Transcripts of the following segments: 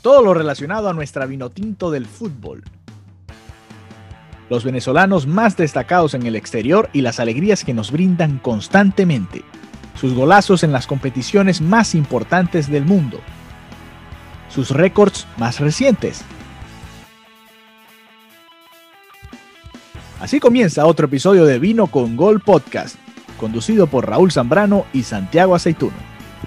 todo lo relacionado a nuestra vinotinto del fútbol. Los venezolanos más destacados en el exterior y las alegrías que nos brindan constantemente. Sus golazos en las competiciones más importantes del mundo. Sus récords más recientes. Así comienza otro episodio de Vino con Gol Podcast, conducido por Raúl Zambrano y Santiago Aceituno.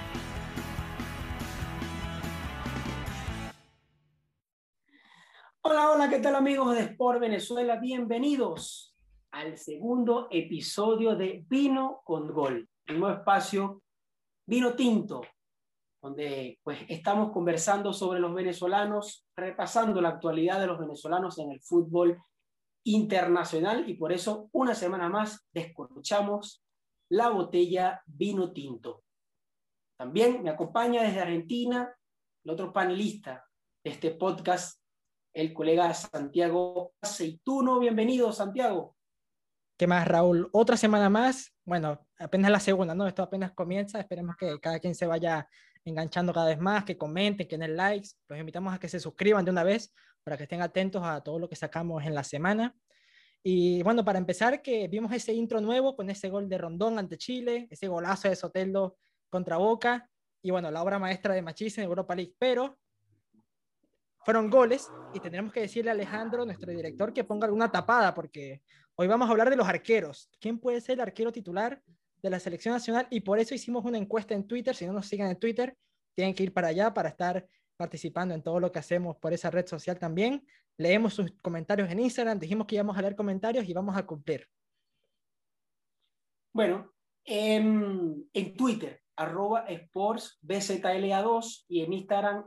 Hola, ¿qué tal amigos de Sport Venezuela? Bienvenidos al segundo episodio de Vino con Gol, el nuevo espacio Vino Tinto, donde pues estamos conversando sobre los venezolanos, repasando la actualidad de los venezolanos en el fútbol internacional, y por eso una semana más descorchamos la botella Vino Tinto. También me acompaña desde Argentina el otro panelista de este podcast, el colega Santiago Aceituno. Bienvenido, Santiago. ¿Qué más, Raúl? Otra semana más. Bueno, apenas la segunda, ¿no? Esto apenas comienza. Esperemos que cada quien se vaya enganchando cada vez más, que comenten, que den likes. Los invitamos a que se suscriban de una vez para que estén atentos a todo lo que sacamos en la semana. Y bueno, para empezar, que vimos ese intro nuevo con ese gol de Rondón ante Chile, ese golazo de Soteldo contra Boca, y bueno, la obra maestra de Machís en Europa League. Pero fueron goles y tendremos que decirle a Alejandro, nuestro director, que ponga alguna tapada, porque hoy vamos a hablar de los arqueros. ¿Quién puede ser el arquero titular de la selección nacional? Y por eso hicimos una encuesta en Twitter. Si no nos siguen en Twitter, tienen que ir para allá para estar participando en todo lo que hacemos por esa red social también. Leemos sus comentarios en Instagram, dijimos que íbamos a leer comentarios y vamos a cumplir. Bueno, en Twitter, @sportsbzla2, y en Instagram,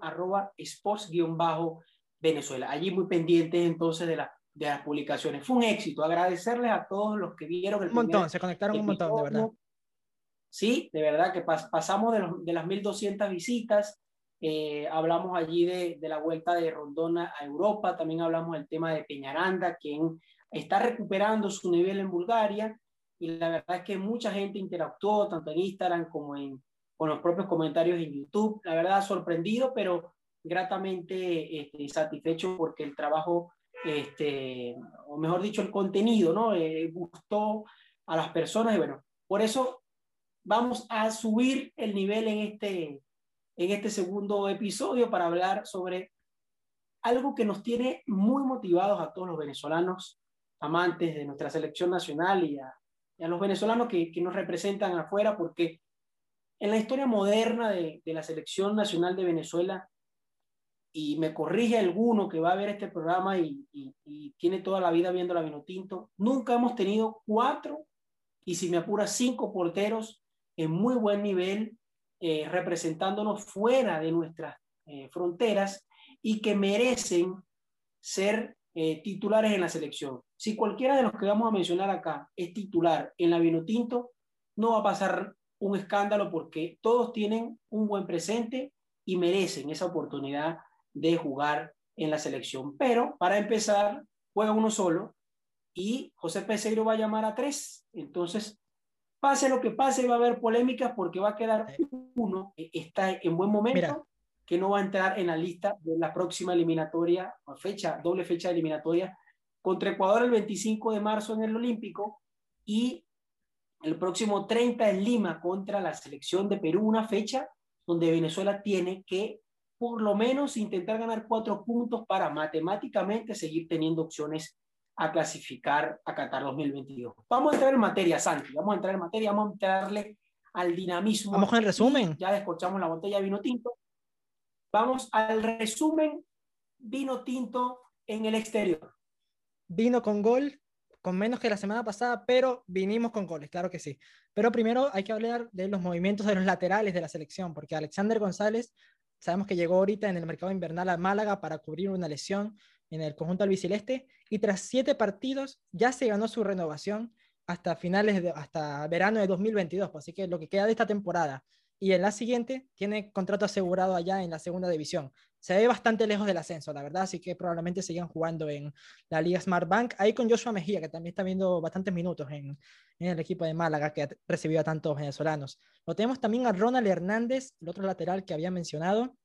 @sports_Venezuela. Allí muy pendientes entonces de las publicaciones. Fue un éxito. Agradecerles a todos los que vieron el Un montón, primer se conectaron un episodio. montón, de verdad. Sí, de verdad que pasamos de las 1.200 visitas. Hablamos allí de la vuelta de Rondón a Europa. También hablamos del tema de Peñaranda, quien está recuperando su nivel en Bulgaria. Y la verdad es que mucha gente interactuó, tanto en Instagram como con los propios comentarios en YouTube. La verdad, sorprendido, pero gratamente satisfecho, porque el trabajo, o mejor dicho, el contenido, ¿no? Gustó a las personas. Y bueno, por eso vamos a subir el nivel en este segundo episodio para hablar sobre algo que nos tiene muy motivados a todos los venezolanos, amantes de nuestra selección nacional, y a los venezolanos que nos representan afuera, porque en la historia moderna de la selección nacional de Venezuela, y me corrige alguno que va a ver este programa y tiene toda la vida viendo la Vinotinto, nunca hemos tenido 4, y si me apura 5 porteros en muy buen nivel, representándonos fuera de nuestras fronteras, y que merecen ser titulares en la selección. Si cualquiera de los que vamos a mencionar acá es titular en la Vinotinto, no va a pasar un escándalo, porque todos tienen un buen presente y merecen esa oportunidad de jugar en la selección. Pero para empezar, juega uno solo y José Peseiro va a llamar a 3. Entonces, pase lo que pase, va a haber polémicas, porque va a quedar uno, está en buen momento. Mira, que no va a entrar en la lista de la próxima eliminatoria, doble fecha de eliminatoria, contra Ecuador el 25 de marzo en el Olímpico, y el próximo 30 en Lima contra la selección de Perú, una fecha donde Venezuela tiene que por lo menos intentar ganar 4 puntos para matemáticamente seguir teniendo opciones a clasificar a Qatar 2022. Vamos a entrar en materia, Santi, vamos a entrarle al dinamismo. vamos con el resumen. Ya descorchamos la botella de vino tinto. Vamos al resumen. Vino tinto en el exterior. Vino con gol, con menos que la semana pasada, pero vinimos con goles, claro que sí. Pero primero hay que hablar de los movimientos de los laterales de la selección, porque Alexander González, sabemos que llegó ahorita en el mercado invernal a Málaga para cubrir una lesión en el conjunto albiceleste, y tras 7 partidos ya se ganó su renovación hasta hasta verano de 2022, pues, así que lo que queda de esta temporada y en la siguiente tiene contrato asegurado allá en la segunda división. Se ve bastante lejos del ascenso, la verdad, así que probablemente sigan jugando en la Liga Smart Bank, ahí con Joshua Mejía, que también está viendo bastantes minutos en el equipo de Málaga, que ha recibido a tantos venezolanos. Lo tenemos también a Ronald Hernández, el otro lateral que había mencionado.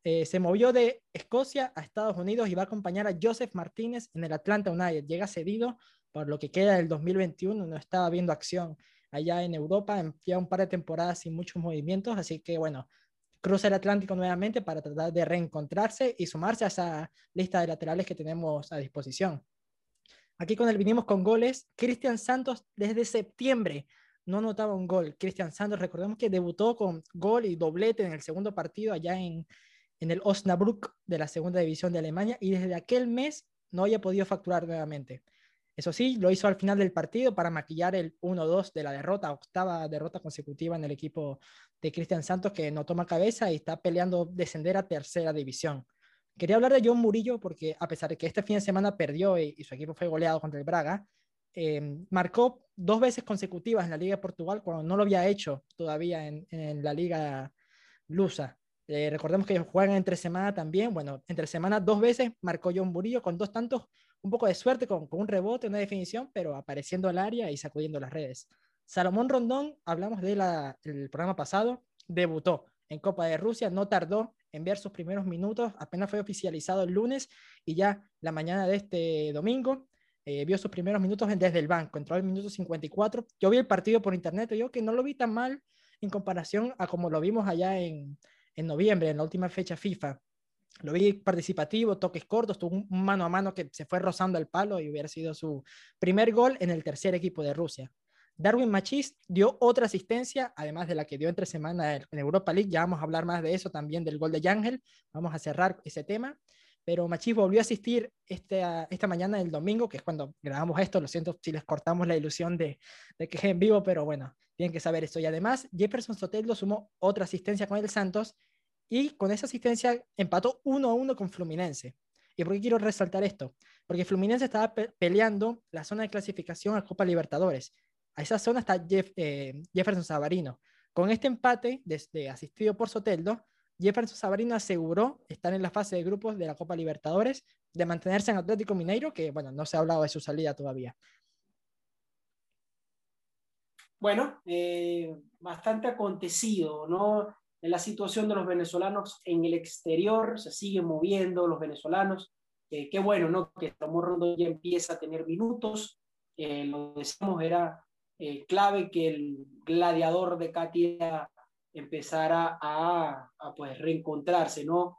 Se movió de Escocia a Estados Unidos y va a acompañar a Joseph Martínez en el Atlanta United. Llega cedido por lo que queda del 2021, no estaba viendo acción allá en Europa, ya un par de temporadas sin muchos movimientos, así que bueno, cruza el Atlántico nuevamente para tratar de reencontrarse y sumarse a esa lista de laterales que tenemos a disposición. Aquí con él vinimos con goles. Cristian Santos desde septiembre no anotaba un gol. Cristian Santos, recordemos que debutó con gol y doblete en el segundo partido allá en el Osnabrück de la segunda división de Alemania y desde aquel mes no había podido facturar nuevamente. Eso sí, lo hizo al final del partido para maquillar el 1-2 de la derrota, octava derrota consecutiva en el equipo de Cristian Santos, que no toma cabeza y está peleando descender a tercera división. Quería hablar de John Murillo porque a pesar de que este fin de semana perdió y su equipo fue goleado contra el Braga, marcó 2 veces consecutivas en la Liga de Portugal cuando no lo había hecho todavía en la Liga Lusa. Recordemos que juegan entre semana también. Bueno, entre semana 2 veces marcó John Murillo con 2 tantos, un poco de suerte con un rebote, una definición, pero apareciendo al área y sacudiendo las redes. Salomón Rondón, hablamos del programa pasado, debutó en Copa de Rusia, no tardó en ver sus primeros minutos, apenas fue oficializado el lunes y ya la mañana de este domingo vio sus primeros minutos desde el banco, entró al minuto 54. Yo vi el partido por internet y yo que no lo vi tan mal en comparación a como lo vimos allá en noviembre, en la última fecha FIFA. Lo vi participativo, toques cortos, tuvo un mano a mano que se fue rozando el palo y hubiera sido su primer gol en el tercer equipo de Rusia. Darwin Machís dio otra asistencia, además de la que dio entre semana en Europa League. Ya vamos a hablar más de eso también, del gol de Yangel. Vamos a cerrar ese tema. Pero Machís volvió a asistir esta mañana del domingo, que es cuando grabamos esto. Lo siento si les cortamos la ilusión de que es en vivo, pero bueno, tienen que saber esto. Y además, Jefferson Soteldo sumó otra asistencia con el Santos y con esa asistencia empató 1-1 con Fluminense. ¿Y por qué quiero resaltar esto? Porque Fluminense estaba peleando la zona de clasificación a Copa Libertadores. A esa zona está Jefferson Savarino. Con este empate, asistido por Soteldo, Jefferson Savarino aseguró estar en la fase de grupos de la Copa Libertadores, de mantenerse en Atlético Mineiro, que bueno, no se ha hablado de su salida todavía. Bueno, bastante acontecido, ¿no? En la situación de los venezolanos en el exterior, se siguen moviendo los venezolanos. Qué bueno, ¿no? Que Salomón Rondón ya empieza a tener minutos. Lo decíamos, era clave que el gladiador de Catia empezara pues reencontrarse, ¿no?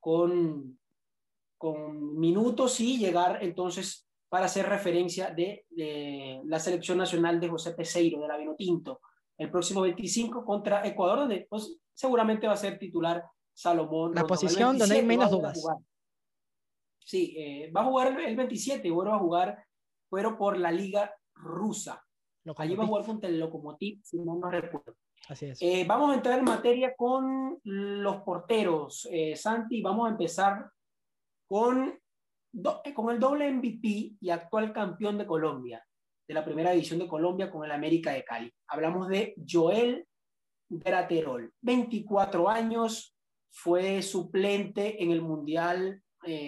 Con minutos y llegar entonces para hacer referencia de la selección nacional de José Peseiro, de la Vinotinto, el próximo 25 contra Ecuador, donde pues, seguramente va a ser titular Salomón La Rondón. posición donde hay menos dudas. Sí, va a jugar el 27, vuelve a jugar, pero por la Liga Rusa. Lokomotiv. Allí va a jugar contra el Lokomotiv, si no me recuerdo. Así es. Vamos a entrar en materia con los porteros. Santi, vamos a empezar con el doble MVP y actual campeón de Colombia, de la primera división de Colombia con el América de Cali. Hablamos de Joel Graterol, 24 años, fue suplente en el Mundial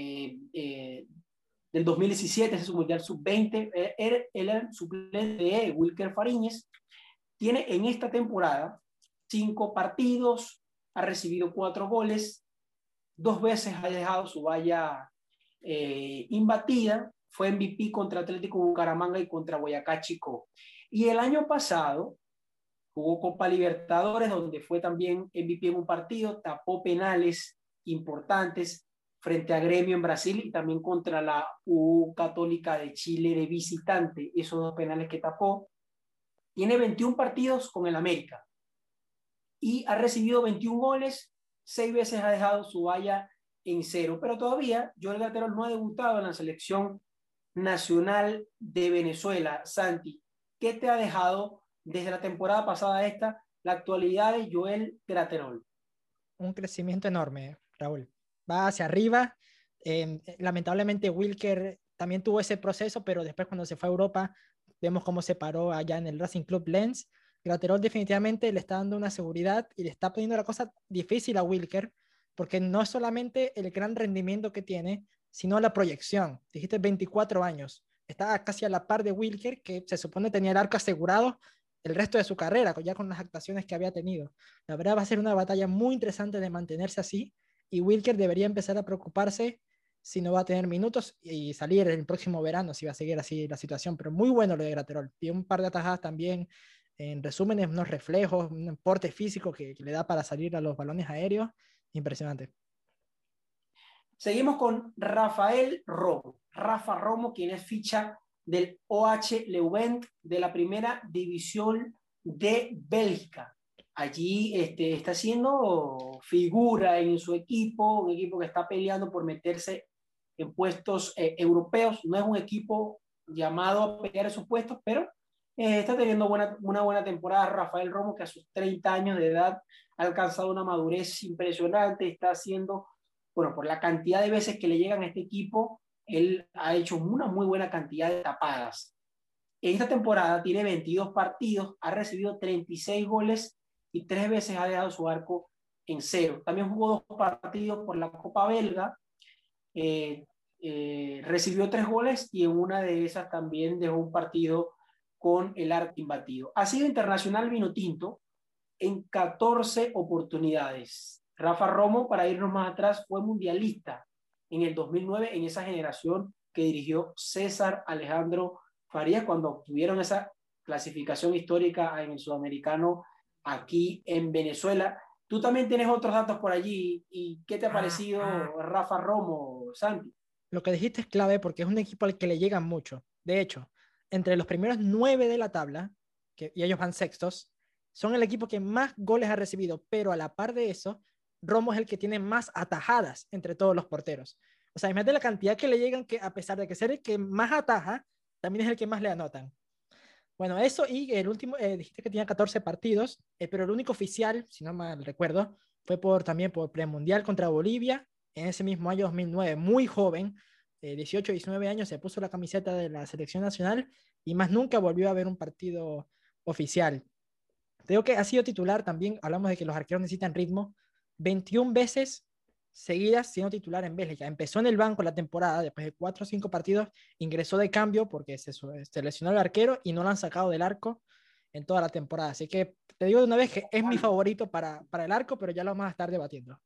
del 2017, ese es su Mundial Sub-20, él era el suplente de Wilker Fariñez. Tiene en esta temporada 5 partidos, ha recibido 4 goles, 2 veces ha dejado su valla imbatida, fue MVP contra Atlético Bucaramanga y contra Boyacá Chicó. Y el año pasado jugó Copa Libertadores, donde fue también MVP en un partido, tapó penales importantes frente a Gremio en Brasil y también contra la U Católica de Chile de visitante, esos 2 penales que tapó. Tiene 21 partidos con el América y ha recibido 21 goles, 6 veces ha dejado su valla en 0, pero todavía Joel Graterol no ha debutado en la selección nacional de Venezuela. Santi, ¿qué te ha dejado desde la temporada pasada esta la actualidad de Joel Graterol? Un crecimiento enorme, Raúl. Va hacia arriba. Lamentablemente Wilker también tuvo ese proceso, pero después cuando se fue a Europa vemos cómo se paró allá en el Racing Club Lens. Graterol definitivamente le está dando una seguridad y le está poniendo la cosa difícil a Wilker, porque no es solamente el gran rendimiento que tiene, sino la proyección. Dijiste 24 años. Está casi a la par de Wilker, que se supone tenía el arco asegurado el resto de su carrera, ya con las actuaciones que había tenido. La verdad va a ser una batalla muy interesante de mantenerse así y Wilker debería empezar a preocuparse si no va a tener minutos y salir el próximo verano, si va a seguir así la situación. Pero muy bueno lo de Graterol. Tiene un par de atajadas también, en resumen, unos reflejos, un porte físico que le da para salir a los balones aéreos. Impresionante. Seguimos con Rafael Romo. Rafa Romo, quien es ficha del OH Leuven de la primera división de Bélgica. Allí está siendo figura en su equipo, un equipo que está peleando por meterse en puestos europeos. No es un equipo llamado a pelear esos puestos, pero está teniendo una buena temporada. Rafael Romo, que a sus 30 años de edad ha alcanzado una madurez impresionante, está haciendo, bueno, por la cantidad de veces que le llegan a este equipo, él ha hecho una muy buena cantidad de tapadas. En esta temporada tiene 22 partidos, ha recibido 36 goles y 3 veces ha dejado su arco en cero. También jugó 2 partidos por la Copa Belga, recibió 3 goles y en una de esas también dejó un partido con el arco imbatido. Ha sido internacional vinotinto en 14 oportunidades. Rafa Romo, para irnos más atrás, fue mundialista en el 2009 en esa generación que dirigió César Alejandro Farías cuando obtuvieron esa clasificación histórica en el sudamericano aquí en Venezuela. Tú también tienes otros datos por allí. ¿Y qué te ha parecido Rafa Romo, Santi? Lo que dijiste es clave porque es un equipo al que le llegan mucho. De hecho, entre los primeros 9 de la tabla, y ellos van sextos, son el equipo que más goles ha recibido, pero a la par de eso, Romo es el que tiene más atajadas entre todos los porteros. O sea, imagínate la cantidad que le llegan, que a pesar de que ser el que más ataja, también es el que más le anotan. Bueno, eso, y el último, dijiste que tenía 14 partidos, pero el único oficial, si no mal recuerdo, fue también por premundial contra Bolivia en ese mismo año 2009, muy joven, 18, 19 años, se puso la camiseta de la selección nacional y más nunca volvió a ver un partido oficial. Creo que ha sido titular también, hablamos de que los arqueros necesitan ritmo, 21 veces seguidas siendo titular en Bélgica. Empezó en el banco la temporada, después de 4 o 5 partidos, ingresó de cambio porque se lesionó el arquero y no lo han sacado del arco en toda la temporada. Así que te digo de una vez que es mi favorito para el arco, pero ya lo vamos a estar debatiendo.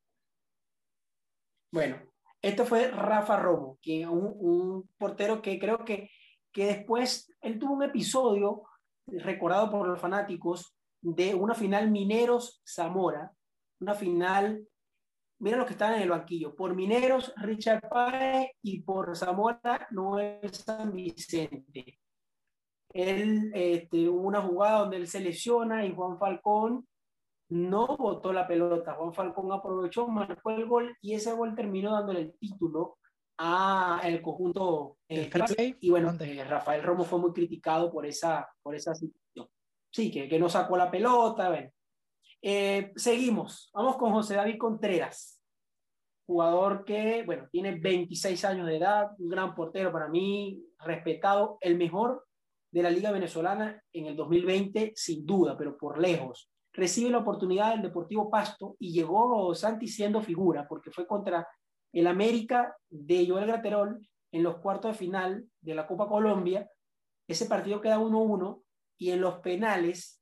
Bueno, esto fue Rafa Romo, que un portero que creo que después él tuvo un episodio recordado por los fanáticos de una final Mineros-Zamora, una final, mira los que estaban en el banquillo, por Mineros, Richard Páez y por Zamora, Noel San Vicente. Él, hubo una jugada donde él se lesiona y Juan Falcón no botó la pelota. Juan Falcón aprovechó, marcó el gol y ese gol terminó dándole el título a el conjunto. Y bueno, Rafael Romo fue muy criticado por esa situación. Sí, que no sacó la pelota. Bueno. Seguimos. Vamos con José David Contreras, jugador que, bueno, tiene 26 años de edad, un gran portero para mí, respetado, el mejor de la Liga Venezolana en el 2020, sin duda, pero por lejos. Recibe la oportunidad del Deportivo Pasto y llegó Santi siendo figura, porque fue contra el América de Joel Graterol en los cuartos de final de la Copa Colombia. Ese partido queda 1-1 y en los penales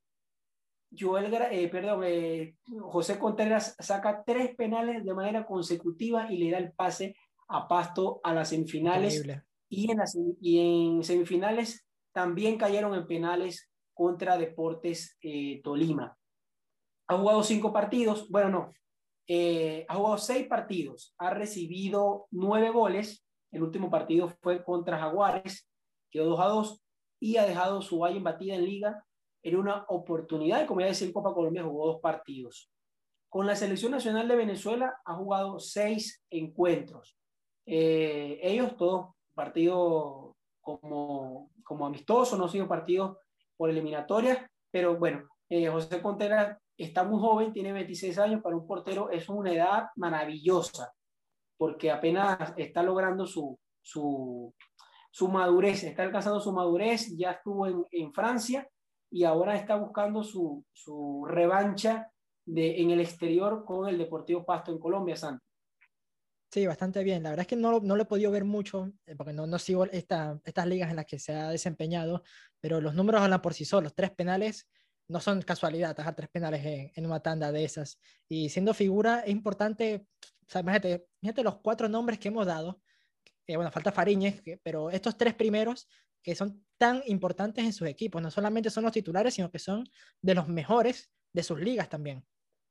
José Contreras saca 3 penales de manera consecutiva y le da el pase a Pasto a las semifinales. Y en semifinales también cayeron en penales contra Deportes Tolima. Ha jugado 5 partidos, bueno, no, ha jugado 6 partidos, ha recibido 9 goles, el último partido fue contra Jaguares, quedó 2-2 y ha dejado su valla imbatida en Liga en una oportunidad, y como ya decía, en Copa Colombia jugó 2 partidos. Con la Selección Nacional de Venezuela ha jugado 6 encuentros. Ellos todos partidos como amistosos, no han sido partidos por eliminatorias, pero bueno, José Contreras está muy joven, tiene 26 años, para un portero es una edad maravillosa, porque apenas está logrando su madurez, está alcanzando su madurez, ya estuvo en Francia y ahora está buscando su revancha en el exterior con el Deportivo Pasto en Colombia, Santi. Sí, bastante bien. La verdad es que no lo he podido ver mucho, porque no sigo estas ligas en las que se ha desempeñado, pero los números hablan por sí solos. 3 penales, no son casualidad atajar 3 penales en una tanda de esas. Y siendo figura, es importante, o sea, imagínate los 4 nombres que hemos dado. Bueno, falta Fariñez, pero estos 3 primeros que son tan importantes en sus equipos, no solamente son los titulares, sino que son de los mejores de sus ligas también.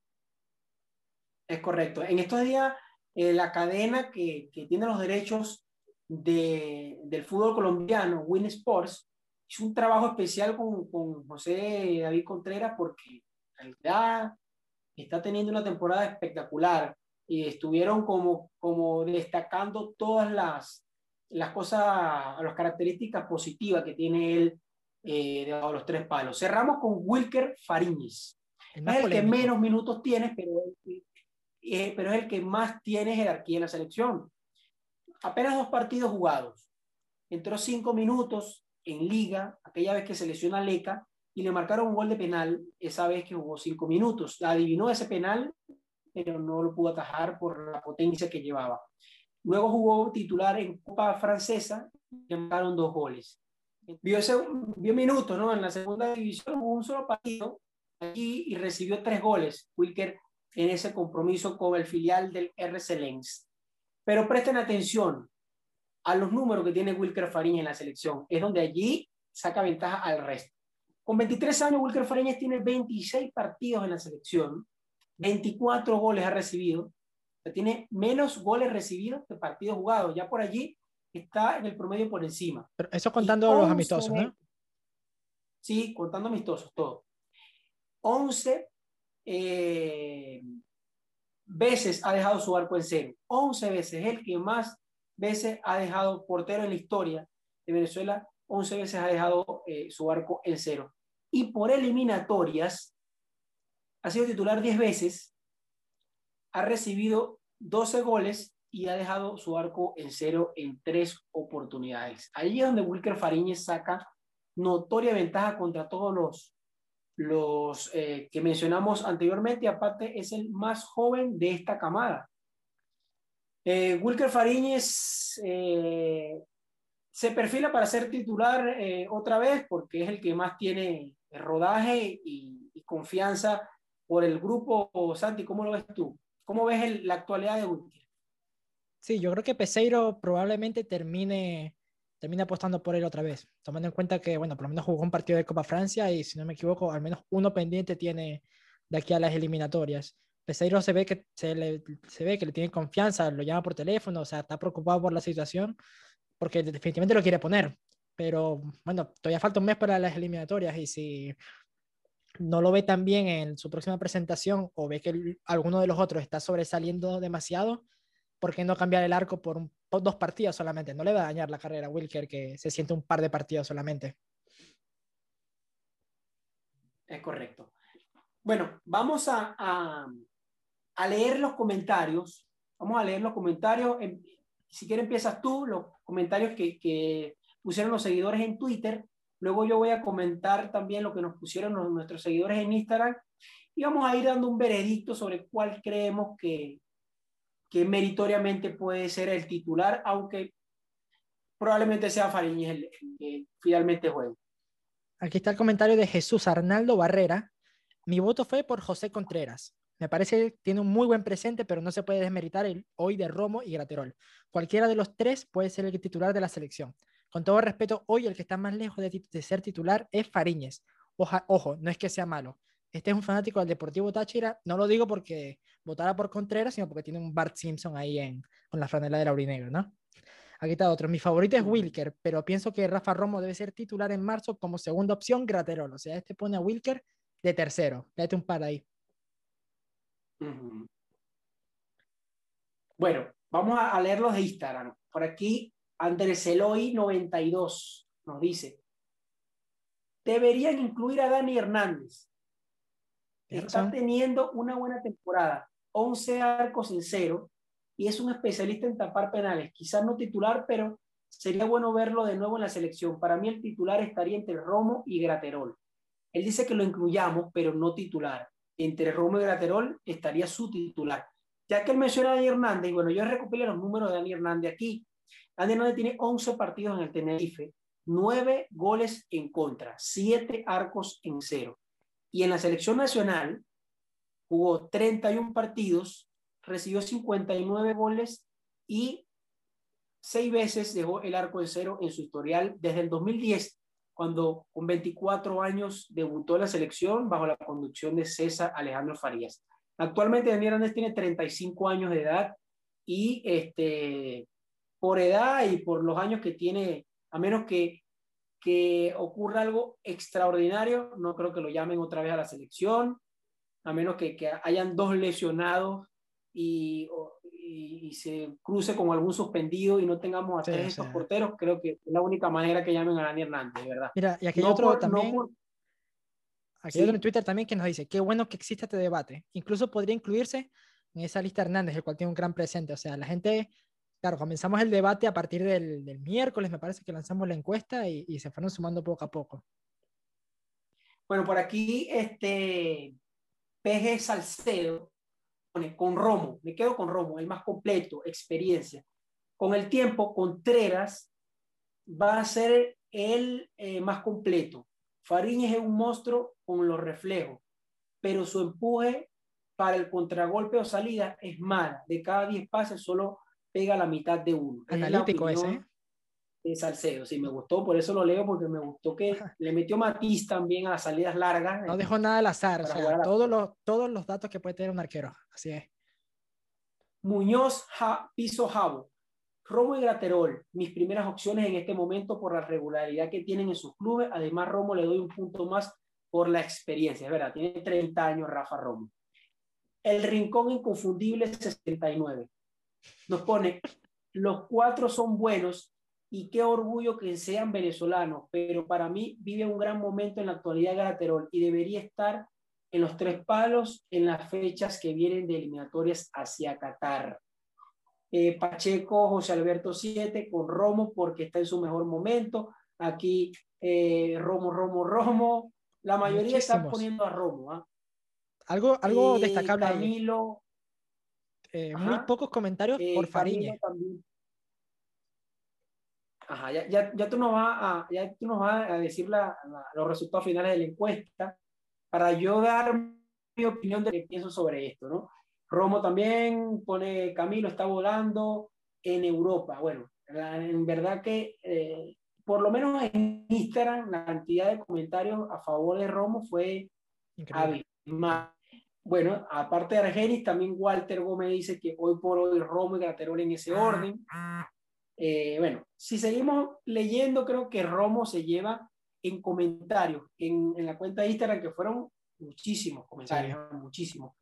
Es correcto. En estos días, la cadena que tiene los derechos del fútbol colombiano, Win Sports, hizo un trabajo especial con José David Contreras porque en realidad está teniendo una temporada espectacular y estuvieron como destacando todas las cosas, las características positivas que tiene él debajo de los 3 palos. Cerramos con Wilker Fariñez. El Es más el que polémico. menos minutos tiene, pero es el que más tiene jerarquía en la selección. Apenas 2 partidos jugados. Entró 5 minutos en liga, aquella vez que se lesiona a Leca, y le marcaron un gol de penal esa vez que jugó 5 minutos. Adivinó ese penal, pero no lo pudo atajar por la potencia que llevaba. Luego jugó titular en Copa Francesa y le marcaron 2 goles. Vio minutos, ¿no? En la segunda división jugó un solo partido aquí y recibió 3 goles. Wilker en ese compromiso con el filial del RC Lens. Pero presten atención a los números que tiene Wilker Fariñez en la selección. Es donde allí saca ventaja al resto. Con 23 años, Wilker Fariñez tiene 26 partidos en la selección, 24 goles ha recibido, o sea, tiene menos goles recibidos que partidos jugados. Ya por allí está en el promedio por encima. Pero eso Y contando los amistosos, ¿no? Sí, contando amistosos, todo. 11 veces ha dejado su arco en cero. 11 veces, es el que más veces ha dejado portero en la historia de Venezuela. 11 veces ha dejado su arco en cero. Y por eliminatorias ha sido titular 10 veces, ha recibido 12 goles y ha dejado su arco en cero en 3 oportunidades. Allí es donde Wilker Fariñez saca notoria ventaja contra todos los que mencionamos anteriormente. Aparte, es el más joven de esta camada. Wilker Fariñez se perfila para ser titular otra vez porque es el que más tiene rodaje y confianza por el grupo. Santi, ¿cómo lo ves tú? ¿Cómo ves la actualidad de Wilker? Sí, yo creo que Peseiro probablemente termine apostando por él otra vez, tomando en cuenta que, bueno, por lo menos jugó un partido de Copa Francia y si no me equivoco, al menos uno pendiente tiene de aquí a las eliminatorias. Peseiro se ve que le tiene confianza, lo llama por teléfono, o sea, está preocupado por la situación porque definitivamente lo quiere poner. Pero bueno, todavía falta un mes para las eliminatorias y si no lo ve tan bien en su próxima presentación o ve que alguno de los otros está sobresaliendo demasiado, ¿por qué no cambiar el arco por 2 partidos solamente? No le va a dañar la carrera a Wilker que se siente un par de partidos solamente. Es correcto. Bueno, vamos a leer los comentarios. Vamos a leer los comentarios. Si quieres empiezas tú, los comentarios que pusieron los seguidores en Twitter. Luego yo voy a comentar también lo que nos pusieron nuestros seguidores en Instagram. Y vamos a ir dando un veredicto sobre cuál creemos que meritoriamente puede ser el titular, aunque probablemente sea Fariñez el que finalmente juegue. Aquí está el comentario de Jesús Arnaldo Barrera. Mi voto fue por José Contreras. Me parece que tiene un muy buen presente, pero no se puede desmeritar el hoy de Romo y Graterol. Cualquiera de los 3 puede ser el titular de la selección. Con todo respeto, hoy el que está más lejos de ser titular es Fariñez. Ojo, no es que sea malo. Este es un fanático del Deportivo Táchira. No lo digo porque votara por Contreras, sino porque tiene un Bart Simpson ahí con la franela del aurinegro, ¿no? Aquí está otro. Mi favorito es Wilker, pero pienso que Rafa Romo debe ser titular en marzo como segunda opción, Graterol. O sea, este pone a Wilker de tercero. Date un par ahí. Bueno, vamos a leer los de Instagram. Por aquí, Andrés Eloy 92 nos dice: deberían incluir a Dani Hernández. Está teniendo una buena temporada, 11 arcos en cero, y es un especialista en tapar penales. Quizás no titular, pero sería bueno verlo de nuevo en la selección. Para mí el titular estaría entre Romo y Graterol. Él dice que lo incluyamos, pero no titular. Entre Romo y Graterol estaría su titular. Ya que él menciona a Dani Hernández, bueno, yo recopilé los números de Dani Hernández aquí. Dani Hernández tiene 11 partidos en el Tenerife, 9 goles en contra, 7 arcos en cero. Y en la selección nacional jugó 31 partidos, recibió 59 goles y 6 veces dejó el arco en cero en su historial desde el 2010, cuando con 24 años debutó en la selección bajo la conducción de César Alejandro Farías. Actualmente Daniel Hernández tiene 35 años de edad y por edad y por los años que tiene, a menos que ocurra algo extraordinario, no creo que lo llamen otra vez a la selección, a menos que hayan 2 lesionados y se cruce con algún suspendido y no tengamos a Sí, 3 de o estos sea, porteros, creo que es la única manera que llamen a Dani Hernández, de verdad. mira, y aquí hay No otro por, no también, por, aquí hay otro en sí. Twitter también que nos dice, qué bueno que exista este debate. Incluso podría incluirse en esa lista Hernández, el cual tiene un gran presente. O sea, la gente, claro, comenzamos el debate a partir del miércoles, me parece que lanzamos la encuesta y se fueron sumando poco a poco. Bueno, por aquí, PG Salcedo pone con Romo, me quedo con Romo, el más completo, experiencia. Con el tiempo, Contreras va a ser el más completo. Fariñez es un monstruo con los reflejos, pero su empuje para el contragolpe o salida es mala. De cada 10 pases solo pega la mitad de uno. Esa es la Analítico ese, ¿eh? opinión de Salcedo. Sí, me gustó, por eso lo leo, porque me gustó que le metió matiz también a las salidas largas No dejó nada al azar, o para sea, jugar a la... todos los datos que puede tener un arquero. Así es. Muñoz, Piso Jabo. Romo y Graterol, mis primeras opciones en este momento por la regularidad que tienen en sus clubes. Además, Romo le doy un punto más por la experiencia. Es verdad, tiene 30 años Rafa Romo. El Rincón Inconfundible 69. Nos pone, los 4 son buenos y qué orgullo que sean venezolanos, pero para mí vive un gran momento en la actualidad Graterol y debería estar en los 3 palos en las fechas que vienen de eliminatorias hacia Qatar. Pacheco, José Alberto 7 con Romo porque está en su mejor momento. Aquí Romo. La mayoría está Muchísimos. poniendo a Romo. ¿Ah? Algo destacable ahí. Camilo, Muy ajá, pocos comentarios por Camilo Fariñez. también. Ajá, ya tú nos vas a decir los resultados finales de la encuesta para yo dar mi opinión de lo que pienso sobre esto, ¿no? Romo también pone Camilo está volando en Europa. Bueno, en verdad que por lo menos en Instagram la cantidad de comentarios a favor de Romo fue Increíble. abismal. Bueno, aparte de Argenis, también Walter Gómez dice que hoy por hoy Romo y Graterol en ese orden. Bueno, si seguimos leyendo, creo que Romo se lleva en comentarios en la cuenta de Instagram, que fueron muchísimos Sí. comentarios, muchísimos.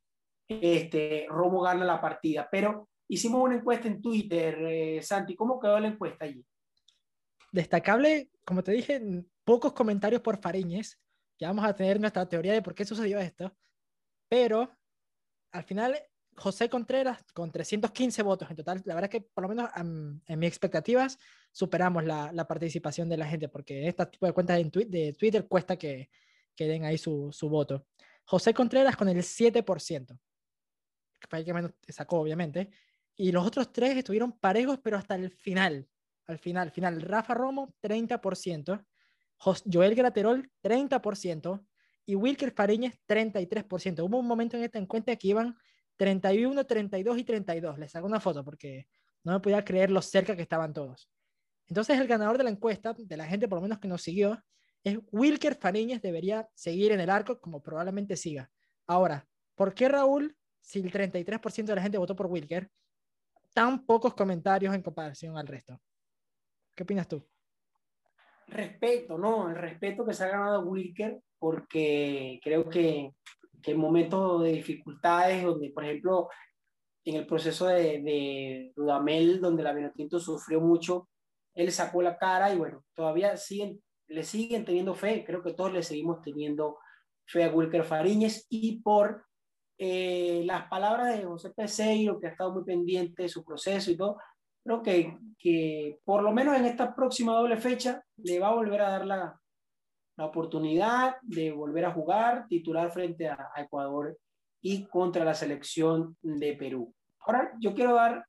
Romo gana la partida, pero hicimos una encuesta en Twitter, Santi, ¿cómo quedó la encuesta allí? Destacable, como te dije, pocos comentarios por Fariñez. Ya vamos a tener nuestra teoría de por qué sucedió esto. Pero al final, José Contreras con 315 votos en total, la verdad que por lo menos en mis expectativas superamos la participación de la gente, porque este tipo de cuentas de Twitter cuesta que den ahí su voto. José Contreras con el 7%, que fue el que menos sacó, obviamente, y los otros 3 estuvieron parejos, pero hasta el final. Al final. Rafa Romo, 30%, Joel Graterol, 30%, y Wilker Fariñez, 33%. Hubo un momento en esta encuesta que iban 31, 32 y 32. Les saco una foto porque no me podía creer lo cerca que estaban todos. Entonces, el ganador de la encuesta, de la gente por lo menos que nos siguió, es Wilker Fariñez. Debería seguir en el arco como probablemente siga. Ahora, ¿por qué Raúl, si el 33% de la gente votó por Wilker, tan pocos comentarios en comparación al resto? ¿Qué opinas tú? Respeto, ¿no? El respeto que se ha ganado Wilker, porque creo que en momentos de dificultades, donde, por ejemplo, en el proceso de Dudamel, donde la Vinotinto sufrió mucho, él sacó la cara y bueno, todavía le siguen teniendo fe, creo que todos le seguimos teniendo fe a Wilker Fariñez y por las palabras de José Peseiro, que ha estado muy pendiente de su proceso y todo, creo que por lo menos en esta próxima doble fecha le va a volver a dar la oportunidad de volver a jugar titular frente a Ecuador y contra la selección de Perú. Ahora yo quiero dar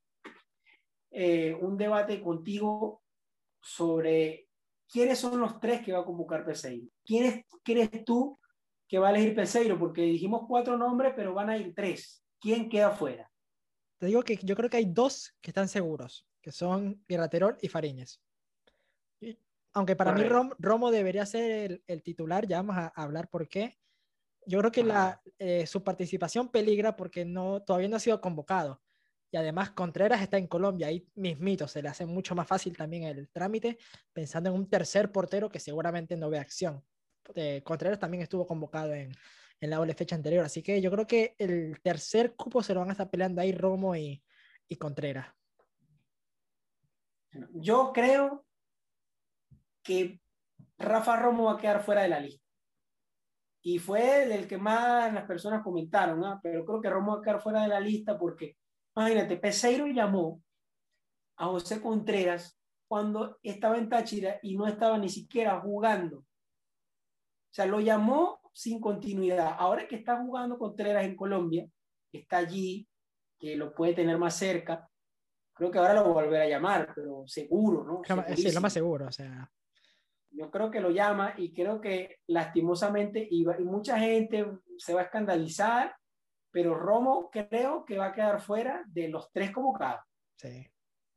un debate contigo sobre quiénes son los 3 que va a convocar Peseiro. ¿Quiénes crees tú que va a elegir Peseiro, porque dijimos 4 nombres, pero van a ir 3. ¿Quién queda fuera? Te digo que yo creo que hay 2 que están seguros, que son Graterol y Fariñez. Y, aunque para mí Correcto. Romo debería ser el titular, ya vamos a hablar por qué. Yo creo que su participación peligra porque todavía no ha sido convocado. Y además Contreras está en Colombia, ahí mismito, se le hace mucho más fácil también el trámite, pensando en un tercer portero que seguramente no ve acción. Contreras también estuvo convocado en la doble fecha anterior, así que yo creo que el tercer cupo se lo van a estar peleando ahí Romo y Contreras. Yo creo que Rafa Romo va a quedar fuera de la lista. Y fue del que más las personas comentaron, ¿no? Pero creo que Romo va a quedar fuera de la lista porque, imagínate, Peseiro llamó a José Contreras cuando estaba en Táchira y no estaba ni siquiera jugando. O sea, lo llamó sin continuidad. Ahora que está jugando Contreras en Colombia, está allí, que lo puede tener más cerca, creo que ahora lo va a volver a llamar, pero seguro, ¿no? Sí, es lo más Segurísimo. seguro, o sea. Yo creo que lo llama y creo que lastimosamente y mucha gente se va a escandalizar, pero Romo creo que va a quedar fuera de los 3 convocados. Sí.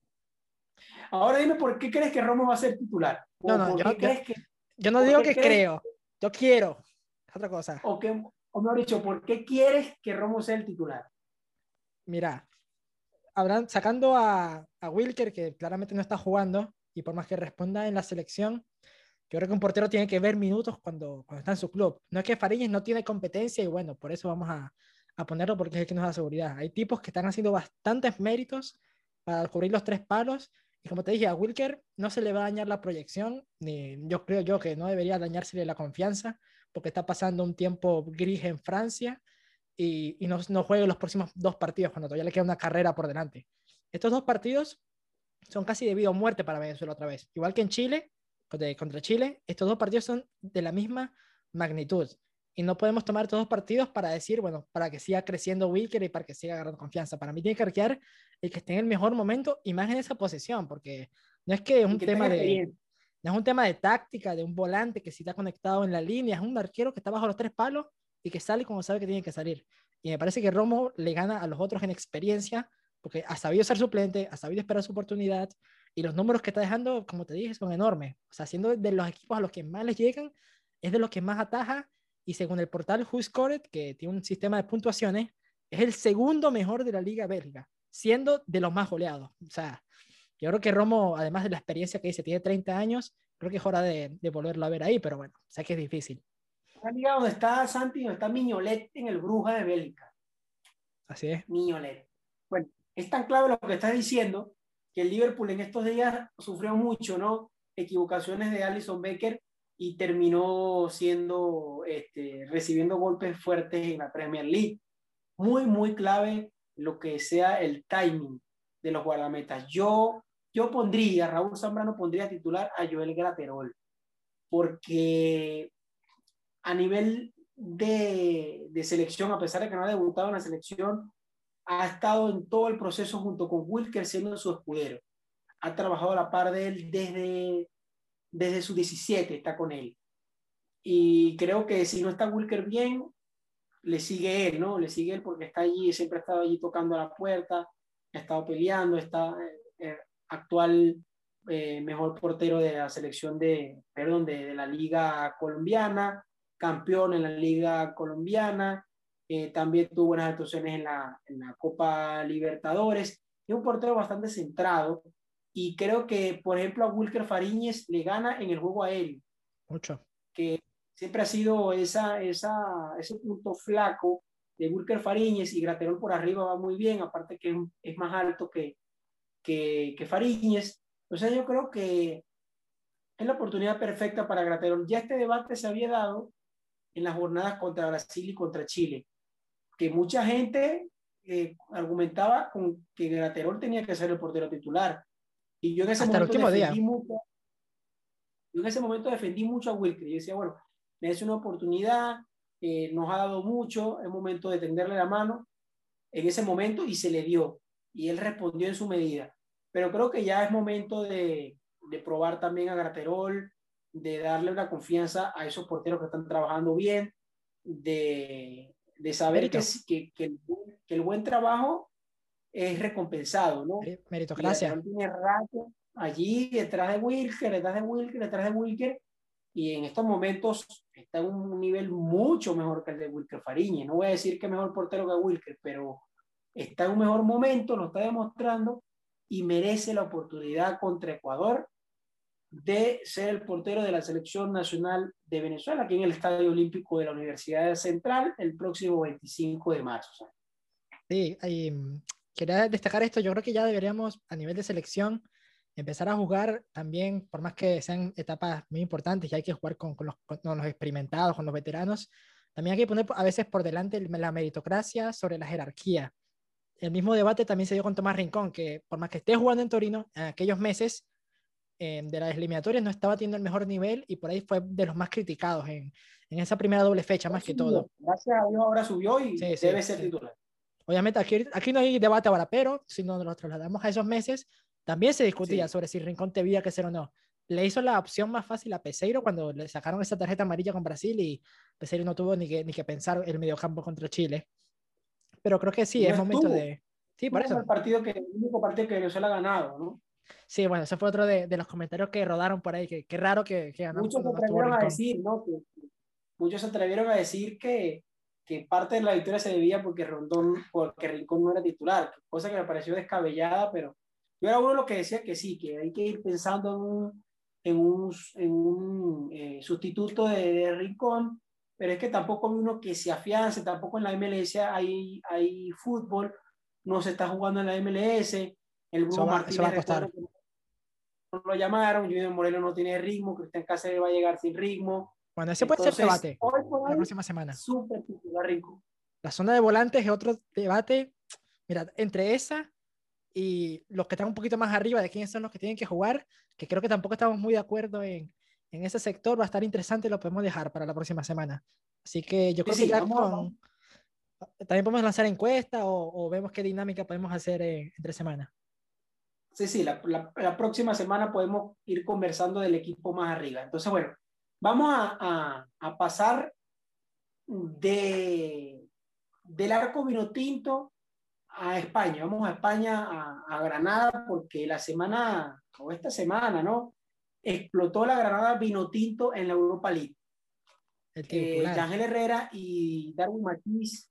Ahora dime por qué crees que Romo va a ser titular. No, O no, por qué crees que, yo no por digo qué que crees, creo, yo quiero. Es otra cosa. o mejor dicho, por qué quieres que Romo sea el titular. Mira, sacando a Wilker, que claramente no está jugando, y por más que responda en la selección, yo creo que un portero tiene que ver minutos cuando está en su club. No es que Fariñez no tiene competencia y bueno, por eso vamos a ponerlo porque es el que nos da seguridad. Hay tipos que están haciendo bastantes méritos para cubrir los 3 palos. Y como te dije, a Wilker no se le va a dañar la proyección, ni yo creo yo que no debería dañársele la confianza, porque está pasando un tiempo gris en Francia y no juegue los próximos 2 partidos cuando todavía le queda una carrera por delante. Estos 2 partidos son casi de vida o muerte para Venezuela otra vez. Igual que en Chile, contra Chile, estos 2 partidos son de la misma magnitud. Y no podemos tomar estos 2 partidos para decir, bueno, para que siga creciendo Wilker y para que siga agarrando confianza. Para mí tiene que arquear el que esté en el mejor momento y más en esa posesión, porque no es que es Y un que tema tenga de, experiencia. no es un tema de táctica, de un volante que si está conectado en la línea, es un arquero que está bajo los 3 palos y que sale como sabe que tiene que salir. Y me parece que Romo le gana a los otros en experiencia, porque ha sabido ser suplente, ha sabido esperar su oportunidad, y los números que está dejando, como te dije, son enormes. O sea, siendo de los equipos a los que más les llegan, es de los que más ataja, y según el portal WhoScored, que tiene un sistema de puntuaciones, es el segundo mejor de la liga belga, siendo de los más goleados. O sea, yo creo que Romo, además de la experiencia que dice, tiene 30 años, creo que es hora de volverlo a ver ahí, pero bueno, sé que es difícil. Una liga donde está Santi, donde está Miñolet en el Bruja de Bélgica. Así es. Miñolet. Bueno, es tan clave lo que estás diciendo que el Liverpool en estos días sufrió mucho, ¿no? Equivocaciones de Alisson Becker y terminó recibiendo golpes fuertes en la Premier League. Muy, muy clave lo que sea el timing de los guardametas. Yo pondría, Raúl Zambrano pondría titular a Joel Graterol, porque a nivel de selección, a pesar de que no ha debutado en la selección, ha estado en todo el proceso junto con Wilker siendo su escudero. Ha trabajado a la par de él desde sus 17, está con él. Y creo que si no está Wilker bien, le sigue él, ¿no? Le sigue él porque está allí, siempre ha estado allí tocando a la puerta, ha estado peleando, está actual mejor portero de la selección de la Liga Colombiana, campeón en la Liga Colombiana, también tuvo buenas actuaciones en la Copa Libertadores. Es un portero bastante centrado y creo que, por ejemplo, a Wilker Fariñez le gana en el juego aéreo, Mucho. que siempre ha sido ese punto flaco de Wilker Fariñez, y Graterol por arriba va muy bien, aparte que es más alto que Fariñez. O sea, yo creo que es la oportunidad perfecta para Graterol. Ya este debate se había dado en las jornadas contra Brasil y contra Chile, que mucha gente argumentaba con que Graterol tenía que ser el portero titular. Y yo en ese Hasta el momento último día. defendí mucho, yo en ese momento defendí mucho a Wilker. Yo decía, bueno, es una oportunidad, nos ha dado mucho, es momento de tenderle la mano en ese momento y se le dio. Y él respondió en su medida. Pero creo que ya es momento de probar también a Graterol, de darle una confianza a esos porteros que están trabajando bien. de saber Mérito. que el buen trabajo es recompensado, ¿no? Y Meritocracia. tiene rato allí detrás de Wilker, detrás de Wilker, detrás de Wilker, y en estos momentos está en un nivel mucho mejor que el de Wilker Fariñez. No voy a decir que es mejor portero que Wilker, pero está en un mejor momento, lo está demostrando y merece la oportunidad contra Ecuador de ser el portero de la selección nacional de Venezuela, aquí en el Estadio Olímpico de la Universidad Central, el próximo 25 de marzo. Sí, quería destacar esto. Yo creo que ya deberíamos, a nivel de selección, empezar a jugar también, por más que sean etapas muy importantes y hay que jugar con los experimentados, con los veteranos. También hay que poner a veces por delante la meritocracia sobre la jerarquía. El mismo debate también se dio con Tomás Rincón, que por más que esté jugando en Torino, en aquellos meses de las eliminatorias no estaba teniendo el mejor nivel y por ahí fue de los más criticados en esa primera doble fecha, más que todo. Gracias a Dios ahora subió y Sí, debe sí, ser sí. titular. Obviamente aquí no hay debate ahora, pero si nos lo trasladamos a esos meses, también se discutía sobre si Rincón debía que ser o no. Le hizo la opción más fácil a Peseiro cuando le sacaron esa tarjeta amarilla con Brasil y Peseiro no tuvo ni que pensar el mediocampo contra Chile. Pero creo que sí, No es momento estuvo. de... Sí, por eso. El único partido que Venezuela ha ganado, ¿no? Sí, bueno, ese fue otro de los comentarios que rodaron por ahí, que raro que ganamos Muchos se cuando no estuvo atrevieron a Rincón. decir, ¿no? Muchos se atrevieron a decir que parte de la victoria se debía porque Rincón no era titular, cosa que me pareció descabellada, pero yo era uno de los que decía que sí, que hay que ir pensando en un sustituto de Rincón, pero es que tampoco hay uno que se afiance, tampoco en la MLS hay fútbol, no se está jugando en la MLS, el Eso Brujo va a Martínez costar. recuerdo que no lo llamaron, Junior Moreno no tiene ritmo, Cristian Cáceres va a llegar sin ritmo. Bueno, ese puede ser Entonces, debate hoy por la hoy, próxima semana. súper titular Rico. La zona de volantes es otro debate. Mira, entre esa y los que están un poquito más arriba de quiénes son los que tienen que jugar, que creo que tampoco estamos muy de acuerdo en ese sector, va a estar interesante, lo podemos dejar para la próxima semana. Así que yo Sí, creo que sí, ya vamos. también podemos lanzar encuesta o vemos qué dinámica podemos hacer entre semana. Sí, sí, la próxima semana podemos ir conversando del equipo más arriba. Entonces, bueno, vamos a pasar del arco vinotinto a España. Vamos a España, a Granada, porque esta semana, ¿no? Explotó la Granada vinotinto en la Europa League. El titular. Yangel Herrera y Darwin Machís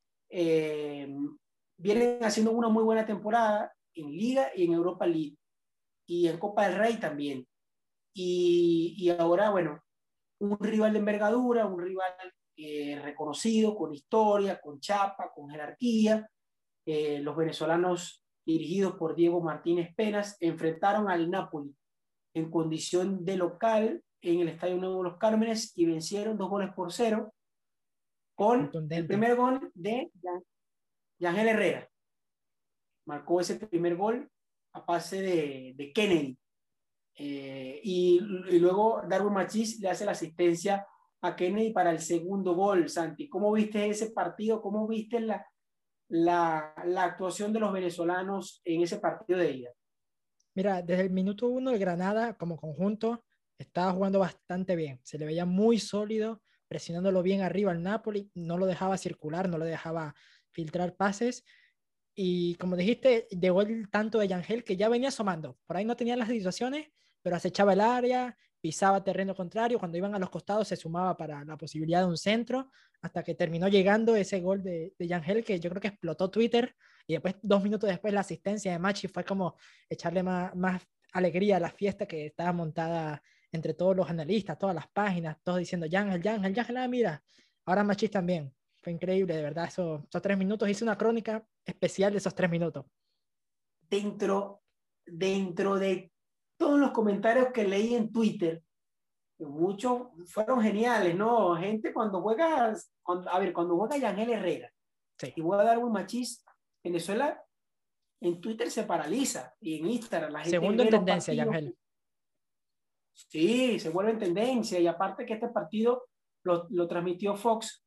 vienen haciendo una muy buena temporada en Liga y en Europa League y en Copa del Rey también. Y ahora, bueno, un rival de envergadura, un rival reconocido, con historia, con chapa, con jerarquía. Los venezolanos dirigidos por Diego Martínez Penas enfrentaron al Napoli en condición de local en el Estadio Nuevo de los Cármenes y vencieron 2-0 con el Contundente. primer gol de Yangel Herrera. Marcó ese primer gol a pase de Kennedy. Y luego Darwin Machís le hace la asistencia a Kennedy para el segundo gol. Santi, ¿cómo viste ese partido? ¿Cómo viste la actuación de los venezolanos en ese partido de ida? Mira, desde el minuto 1 de Granada como conjunto estaba jugando bastante bien. Se le veía muy sólido, presionándolo bien arriba al Napoli, no lo dejaba circular, no lo dejaba filtrar pases. Y como dijiste, llegó el tanto de Yangel que ya venía asomando. Por ahí no tenía las situaciones, pero acechaba el área, pisaba terreno contrario. Cuando iban a los costados se sumaba para la posibilidad de un centro, hasta que terminó llegando ese gol de Yangel que yo creo que explotó Twitter. Y después, 2 minutos después, la asistencia de Machi fue como echarle más alegría a la fiesta que estaba montada entre todos los analistas, todas las páginas, todos diciendo Yangel, Yangel, Yangel, mira. Ahora Machis también. Fue increíble, de verdad, esos 3 minutos. Hice una crónica especial de esos 3 minutos. Dentro de todos los comentarios que leí en Twitter, muchos fueron geniales, ¿no? Gente cuando juega Yangel Herrera Sí. y juega Darwin Machís, Venezuela en Twitter se paraliza y en Instagram la gente Segundo en ve los tendencia, partidos. Yangel. Sí, se vuelve en tendencia y aparte que este partido lo transmitió Fox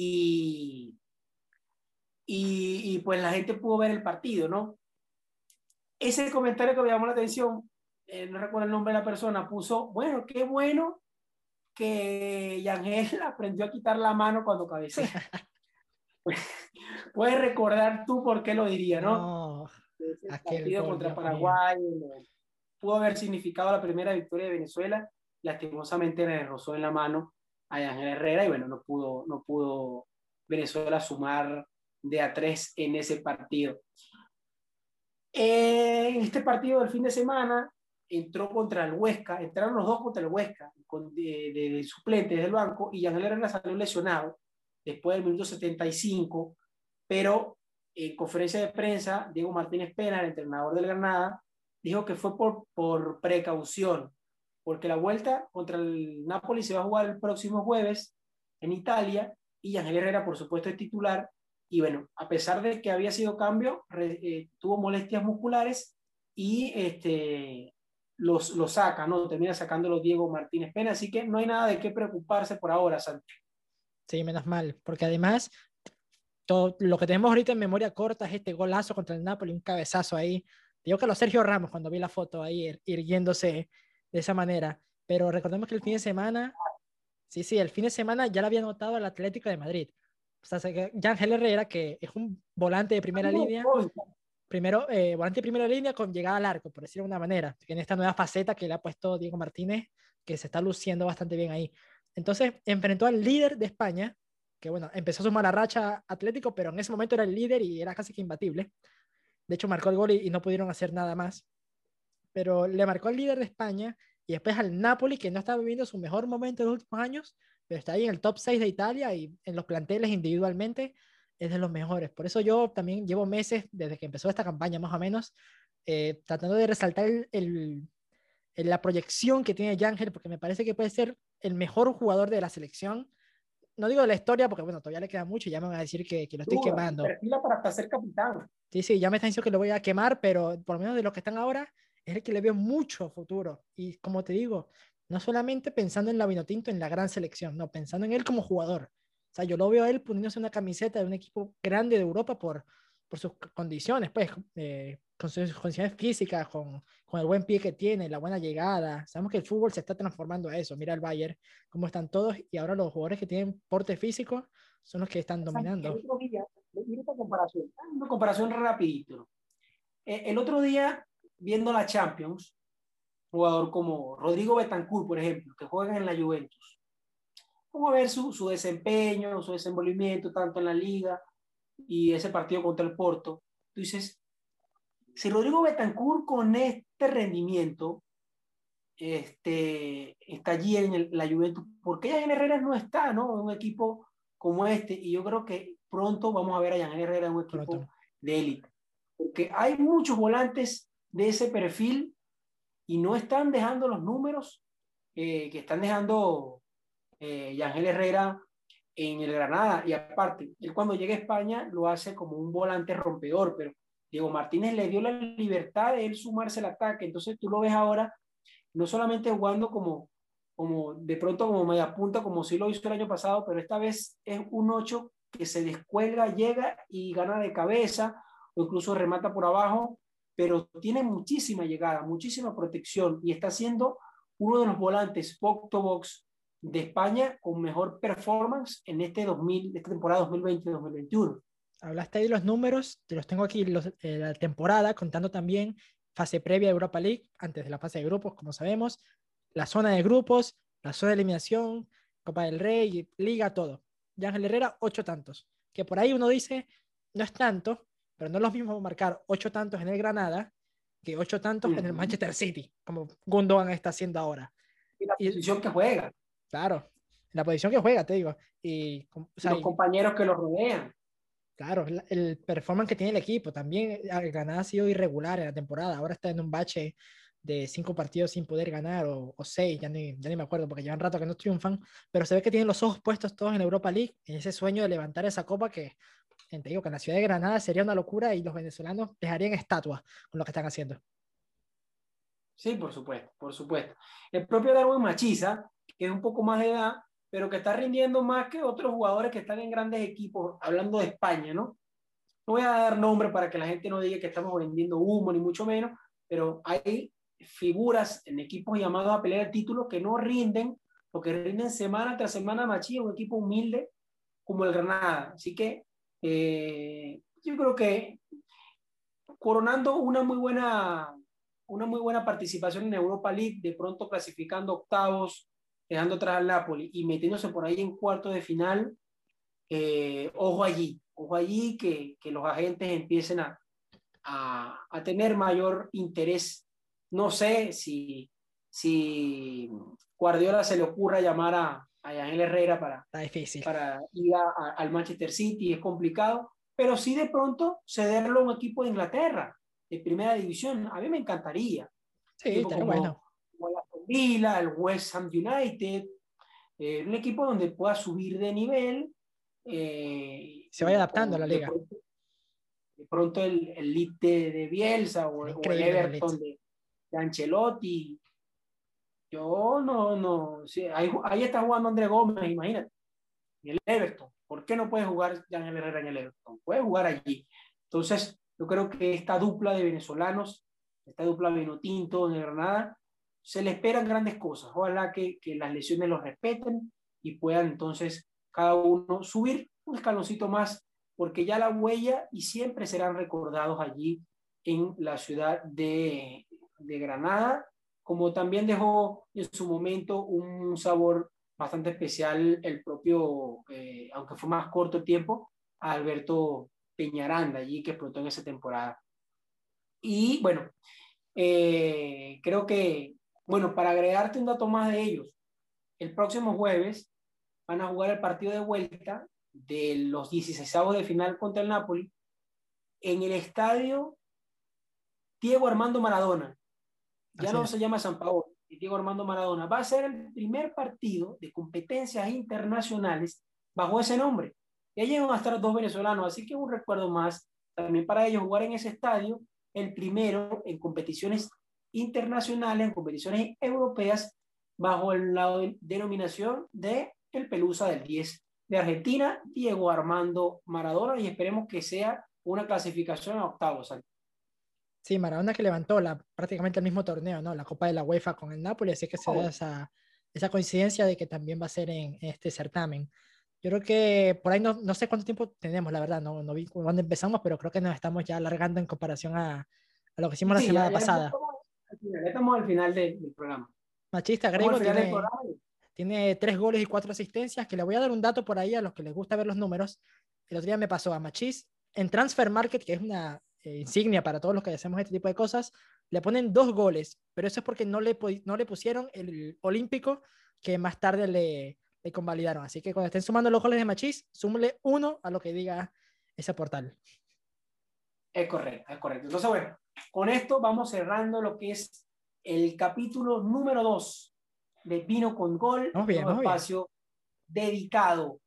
y pues la gente pudo ver el partido, ¿no? Ese comentario que me llamó la atención, no recuerdo el nombre de la persona, puso, bueno que Yangel aprendió a quitar la mano cuando cabecea. Puedes recordar tú por qué lo diría, ¿no? No, Ese aquel partido gol, contra Dios mío. Paraguay pudo haber significado la primera victoria de Venezuela. Lastimosamente le rozó en la mano a Yangel Herrera y bueno, no pudo Venezuela sumar de a 3 en ese partido. En este partido del fin de semana entró contra el Huesca, entraron los dos contra el Huesca de suplentes del banco y Yangel Herrera salió lesionado después del minuto 75, pero en conferencia de prensa Diego Martínez Pena, el entrenador del Granada, dijo que fue por precaución, porque la vuelta contra el Napoli se va a jugar el próximo jueves en Italia y Yangel Herrera por supuesto es titular y bueno, a pesar de que había sido cambio, tuvo molestias musculares y lo saca, ¿no? Termina sacándolo Diego Martínez Pena, así que no hay nada de qué preocuparse por ahora, Santi. Sí, menos mal, porque además todo lo que tenemos ahorita en memoria corta es este golazo contra el Napoli, un cabezazo ahí. Digo que lo Sergio Ramos cuando vi la foto ahí irguiéndose de esa manera, pero recordemos que el fin de semana, sí, el fin de semana ya lo había notado el Atlético de Madrid. O sea, Yangel Herrera, que es un volante de primera línea, primero, volante de primera línea con llegada al arco, por decirlo de una manera, en esta nueva faceta que le ha puesto Diego Martínez, que se está luciendo bastante bien ahí. Entonces, enfrentó al líder de España, que bueno, empezó su mala racha Atlético, pero en ese momento era el líder y era casi que imbatible. De hecho, marcó el gol y no pudieron hacer nada más. Pero le marcó al líder de España y después al Napoli, que no está viviendo su mejor momento en los últimos años, pero está ahí en el top 6 de Italia y en los planteles individualmente es de los mejores. Por eso yo también llevo meses, desde que empezó esta campaña más o menos, tratando de resaltar la proyección que tiene Yangel, porque me parece que puede ser el mejor jugador de la selección. No digo de la historia, porque bueno, todavía le queda mucho y ya me van a decir que lo estoy Duda, quemando. perfila para hasta ser capitán. Sí, ya me están diciendo que lo voy a quemar, pero por lo menos de los que están ahora, es el que le veo mucho futuro. Y como te digo, no solamente pensando en la Vinotinto en la gran selección, no, pensando en él como jugador. O sea, yo lo veo a él poniéndose una camiseta de un equipo grande de Europa por sus condiciones, pues, con sus condiciones físicas, con el buen pie que tiene, la buena llegada. Sabemos que el fútbol se está transformando a eso. Mira el Bayern, cómo están todos, y ahora los jugadores que tienen porte físico son los que están El dominando. otro día, mira esta comparación, una comparación rapidito. El otro día, viendo la Champions, un jugador como Rodrigo Betancourt, por ejemplo, que juega en la Juventus, vamos a ver su desempeño, su desenvolvimiento, tanto en la liga y ese partido contra el Porto. Tú dices, si Rodrigo Betancourt con este rendimiento está allí en la Juventus, ¿por qué Yangel Herrera no está, ¿no? En un equipo como este? Y yo creo que pronto vamos a ver a Yangel Herrera en un equipo Pronto. de élite, porque hay muchos volantes de ese perfil y no están dejando los números que están dejando Yangel Herrera en el Granada. Y aparte, él cuando llega a España lo hace como un volante rompedor, pero Diego Martínez le dio la libertad de él sumarse al ataque. Entonces tú lo ves ahora no solamente jugando como de pronto como media punta, como sí lo hizo el año pasado, pero esta vez es un 8 que se descuelga, llega y gana de cabeza o incluso remata por abajo, pero tiene muchísima llegada, muchísima protección y está siendo uno de los volantes box to box de España con mejor performance en esta temporada 2020-2021. Hablaste ahí de los números, te los tengo aquí, la temporada, contando también fase previa de Europa League, antes de la fase de grupos, como sabemos, la zona de grupos, la zona de eliminación, Copa del Rey, Liga, todo. Yangel Herrera, 8 tantos, que por ahí uno dice, no es tanto, pero no es lo mismo marcar 8 tantos en el Granada que 8 tantos en el Manchester City, como Gundogan está haciendo ahora. Y la Y posición que juega, claro, la posición que juega, te digo, o y sea, los compañeros que lo rodean. claro, el performance que tiene el equipo también, Granada ha sido irregular en la temporada, ahora está en un bache de 5 partidos sin poder ganar o 6, ya ni me acuerdo porque llevan rato que no triunfan, pero se ve que tienen los ojos puestos todos en Europa League, en ese sueño de levantar esa copa que, te digo, que en la ciudad de Granada sería una locura y los venezolanos dejarían estatuas con lo que están haciendo. Sí, por supuesto, por supuesto. El propio Darwin Machiza, que es un poco más de edad, pero que está rindiendo más que otros jugadores que están en grandes equipos, hablando de España, ¿no? No voy a dar nombre para que la gente no diga que estamos vendiendo humo, ni mucho menos, pero hay figuras en equipos llamados a pelear el título que no rinden lo que rinden semana tras semana Machí, un equipo humilde como el Granada. Así que yo creo que coronando una muy buena participación en Europa League, de pronto clasificando octavos, dejando atrás al Napoli y metiéndose por ahí en cuarto de final, ojo allí que los agentes empiecen a tener mayor interés. No sé si Guardiola se le ocurra llamar a Ángel Herrera Está difícil. para ir al Manchester City, es complicado, pero sí de pronto cederlo a un equipo de Inglaterra, de primera división. A mí me encantaría. Sí, Equipo estaría bueno. como el Aston Villa, el West Ham United, un equipo donde pueda subir de nivel. Se vaya adaptando a la liga. De pronto el Leeds de Bielsa Sería o el increíble en el Everton Leeds. de Ancelotti. Yo no, sí, ahí está jugando André Gómez, imagínate, en el Everton. ¿Por qué no puede jugar Ángel Herrera en el Everton? Puede jugar allí. Entonces, yo creo que esta dupla de venezolanos, esta dupla Vinotinto en el Granada, se le esperan grandes cosas. Ojalá que las lesiones los respeten y puedan entonces cada uno subir un escaloncito más, porque ya la huella y siempre serán recordados allí en la ciudad de Granada, como también dejó en su momento un sabor bastante especial el propio, aunque fue más corto el tiempo, a Alberto Peñaranda, allí que explotó en esa temporada. Y bueno, creo que, bueno, para agregarte un dato más de ellos, el próximo jueves van a jugar el partido de vuelta de los 16avos de final contra el Napoli en el estadio Diego Armando Maradona. Ya Así no es. se llama San Paolo, Diego Armando Maradona. Va a ser el primer partido de competencias internacionales bajo ese nombre. Y allí van a estar dos venezolanos, así que un recuerdo más también para ellos jugar en ese estadio, el primero en competiciones internacionales, en competiciones europeas, bajo la denominación de el Pelusa del 10 de Argentina, Diego Armando Maradona, y esperemos que sea una clasificación a octavos. Sí, Maradona que levantó prácticamente el mismo torneo, ¿no? La Copa de la UEFA con el Napoli, así que se da esa coincidencia de que también va a ser en este certamen. Yo creo que por ahí no sé cuánto tiempo tenemos, la verdad, no vi cuándo empezamos, pero creo que nos estamos ya alargando en comparación a lo que hicimos la Sí, semana pasada. ya estamos al final del programa. Machista Estamos al Grego final del tiene, programa. tiene 3 goles y 4 asistencias, que le voy a dar un dato por ahí a los que les gusta ver los números. El otro día me pasó a Machís en Transfer Market, que es una insignia para todos los que hacemos este tipo de cosas, le ponen 2 goles, pero eso es porque no le pusieron el olímpico que más tarde le convalidaron. Así que cuando estén sumando los goles de Machís, súmele 1 a lo que diga ese portal. Es correcto, es correcto. Entonces, bueno, con esto vamos cerrando lo que es el capítulo número 2 de Vino con Gol, Vamos este bien, nuevo vamos bien. espacio dedicado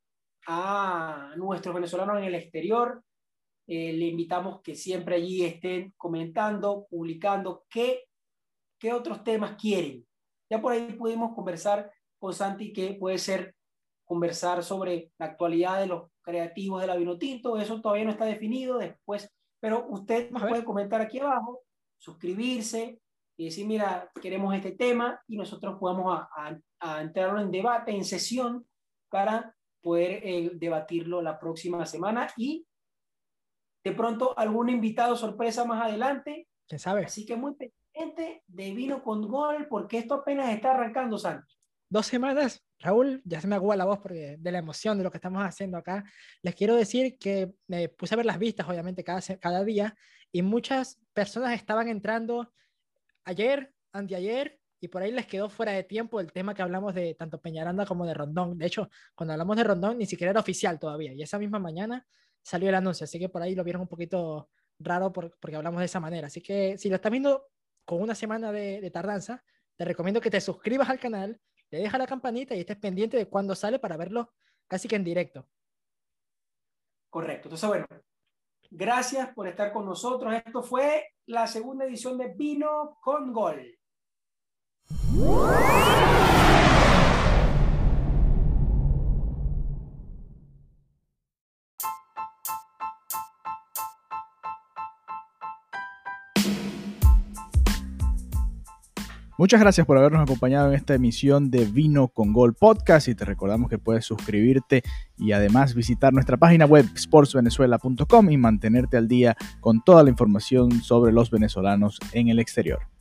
a nuestros venezolanos en el exterior. Le invitamos que siempre allí estén comentando, publicando qué otros temas quieren. Ya por ahí pudimos conversar con Santi que puede ser conversar sobre la actualidad de los creativos de la Vinotinto, eso todavía no está definido después, pero usted Vamos a puede ver. comentar aquí abajo, suscribirse y decir, mira, queremos este tema y nosotros podemos a entrar en debate, en sesión, para poder debatirlo la próxima semana y de pronto algún invitado sorpresa más adelante. ¿Quién sabe? Así que muy pendiente de Vino con Gol, porque esto apenas está arrancando, Santi. 2 semanas, Raúl, ya se me agua la voz porque de la emoción de lo que estamos haciendo acá. Les quiero decir que me puse a ver las vistas, obviamente, cada día, y muchas personas estaban entrando ayer, anteayer, y por ahí les quedó fuera de tiempo el tema que hablamos de tanto Peñaranda como de Rondón. De hecho, cuando hablamos de Rondón, ni siquiera era oficial todavía, y esa misma mañana salió el anuncio, así que por ahí lo vieron un poquito raro porque hablamos de esa manera. Así que si lo estás viendo con una semana de tardanza, te recomiendo que te suscribas al canal, le dejas la campanita y estés pendiente de cuándo sale para verlo casi que en directo. Correcto. Entonces, bueno, gracias por estar con nosotros. Esto fue la segunda edición de Vino con Gol. Muchas gracias por habernos acompañado en esta emisión de Vino con Gol Podcast y te recordamos que puedes suscribirte y además visitar nuestra página web sportsvenezuela.com y mantenerte al día con toda la información sobre los venezolanos en el exterior.